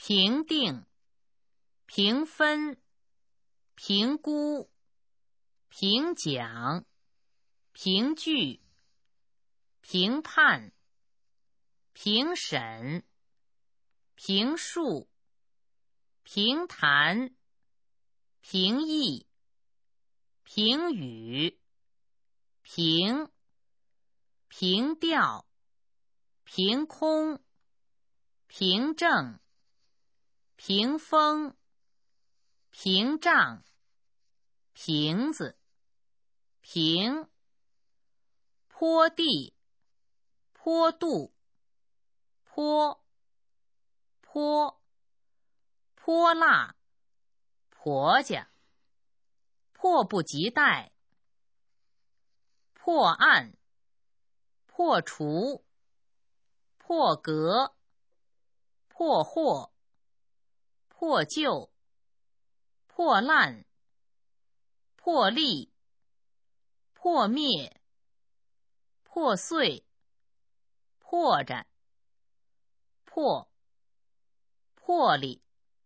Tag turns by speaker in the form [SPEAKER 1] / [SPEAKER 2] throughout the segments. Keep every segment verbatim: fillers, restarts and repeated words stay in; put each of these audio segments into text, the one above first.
[SPEAKER 1] 评定、评分、评估、评奖、评据、评判、评审、评述、评谈、评议、评语、评、评调、凭空、凭证、屏风、屏障、瓶子、平、坡地、坡度、坡、坡、泼辣、婆家、迫不及待、破案、破除、破格、破获、破旧、破烂、破例、破灭、破碎、破绽、破、魄力、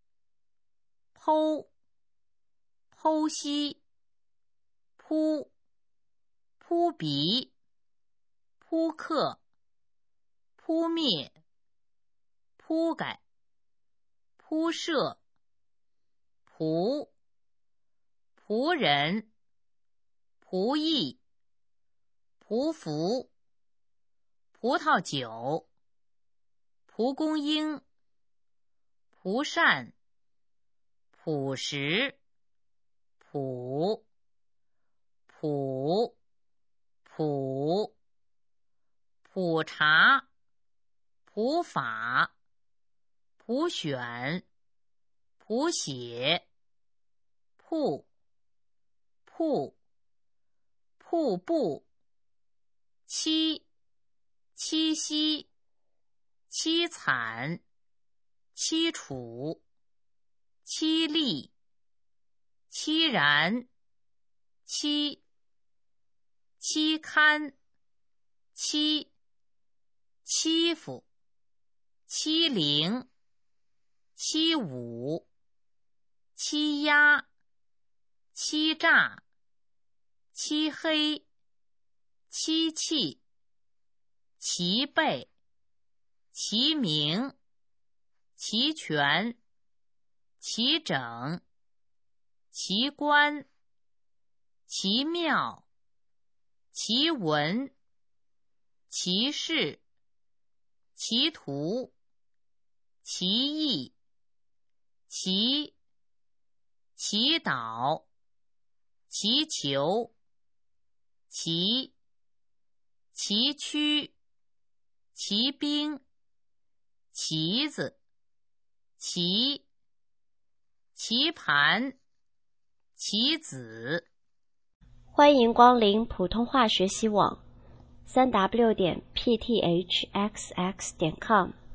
[SPEAKER 1] 剖、剖析、扑、扑鼻、扑克、扑灭、铺盖、铺设、仆、仆人、仆役、仆服、葡萄酒、蒲公英、蒲扇、朴实、普、普、普、普查、普法、普选、谱写、瀑、瀑、瀑布、七、七夕、凄惨、凄楚、凄厉、凄然、凄、期刊、欺、欺负、欺凌、欺侮、欺压、欺诈、漆黑、漆器、齐备、齐名、齐全、齐整、奇观、奇妙、奇文、奇事、奇图、奇异、祈、祈祷、祈求、骑、崎岖、骑兵、旗子、棋、棋盘、棋子。
[SPEAKER 2] 欢迎光临普通话学习网，三 w 点 p t h x x 点 com。